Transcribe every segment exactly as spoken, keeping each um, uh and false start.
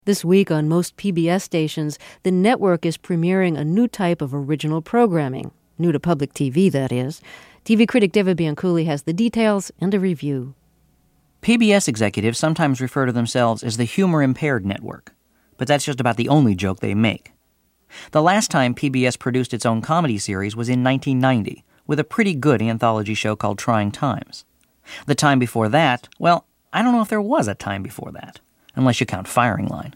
This week on most P B S stations, the network is premiering a new type of original programming. New to public T V, that is. T V critic David Bianculli has the details and a review. P B S executives sometimes refer to themselves as the humor-impaired network, but that's just about the only joke they make. The last time P B S produced its own comedy series was in nineteen ninety, with a pretty good anthology show called Trying Times. The time before that, well, I don't know if there was a time before that, unless you count Firing Line.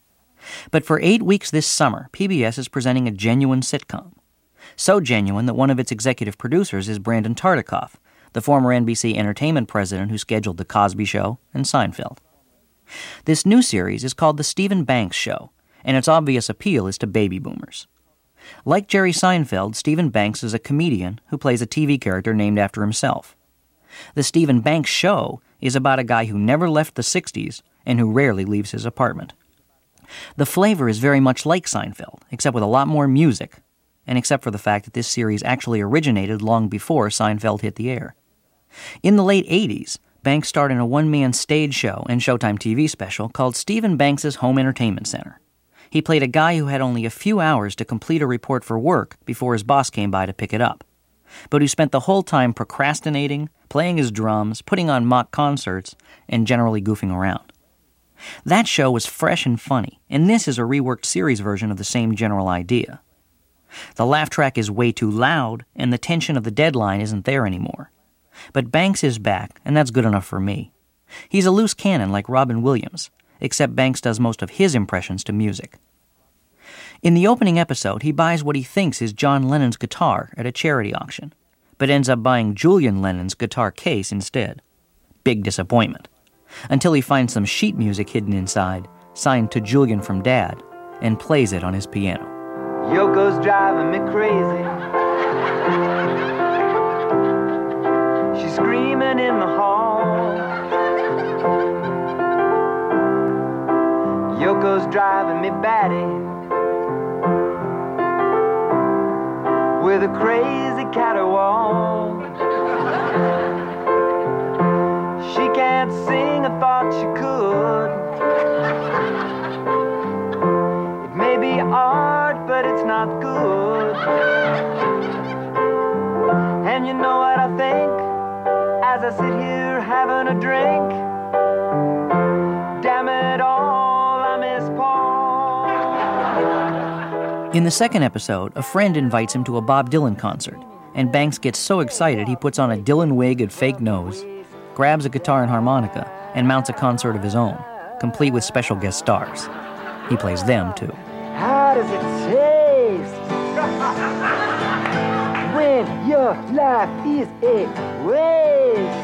But for eight weeks this summer, P B S is presenting a genuine sitcom. So genuine that one of its executive producers is Brandon Tartikoff, the former N B C entertainment president who scheduled The Cosby Show and Seinfeld. This new series is called The Stephen Banks Show, and its obvious appeal is to baby boomers. Like Jerry Seinfeld, Stephen Banks is a comedian who plays a T V character named after himself. The Stephen Banks Show is about a guy who never left the sixties and who rarely leaves his apartment. The flavor is very much like Seinfeld, except with a lot more music, and except for the fact that this series actually originated long before Seinfeld hit the air. In the late eighties, Banks starred in a one-man stage show and Showtime T V special called Stephen Banks' Home Entertainment Center. He played a guy who had only a few hours to complete a report for work before his boss came by to pick it up, but who spent the whole time procrastinating, playing his drums, putting on mock concerts, and generally goofing around. That show was fresh and funny, and this is a reworked series version of the same general idea. The laugh track is way too loud, and the tension of the deadline isn't there anymore. But Banks is back, and that's good enough for me. He's a loose cannon like Robin Williams, except Banks does most of his impressions to music. In the opening episode, he buys what he thinks is John Lennon's guitar at a charity auction, but ends up buying Julian Lennon's guitar case instead. Big disappointment. Until he finds some sheet music hidden inside, signed to Julian from Dad, and plays it on his piano. Yoko's driving me crazy. She's screaming in the hall. Yoko's driving me batty with a crazy caterwaul. She can't sing, I thought she could. It may be art, but it's not good. And you know what I think as I sit here having a drink? Damn it all, I miss Paul. In the second episode, a friend invites him to a Bob Dylan concert, and Banks gets so excited he puts on a Dylan wig and fake nose, grabs a guitar and harmonica, and mounts a concert of his own, complete with special guest stars. He plays them, too. How does it taste when your life is a waste?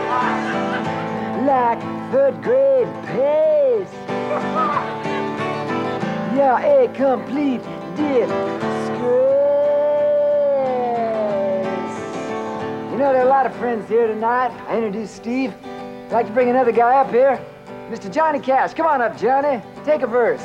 Like third grade pace. You're a complete disgrace. You know, there are a lot of friends here tonight. I introduced Steve. I'd like to bring another guy up here. Mister Johnny Cash. Come on up, Johnny. Take a verse.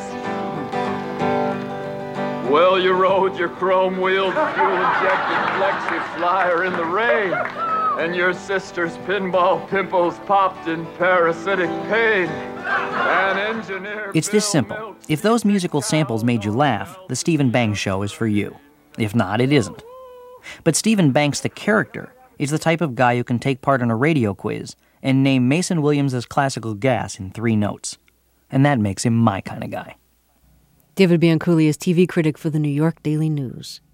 Well, you rode your chrome-wheeled, fuel-injected flexi flyer in the rain, and your sister's pinball pimples popped in parasitic pain. An engineer It's this simple. If those musical samples made you laugh, the Stephen Banks Show is for you. If not, it isn't. But Stephen Banks, the character, is the type of guy who can take part in a radio quiz and name Mason Williams' classical gas in three notes. And that makes him my kind of guy. David Bianculli is T V critic for the New York Daily News.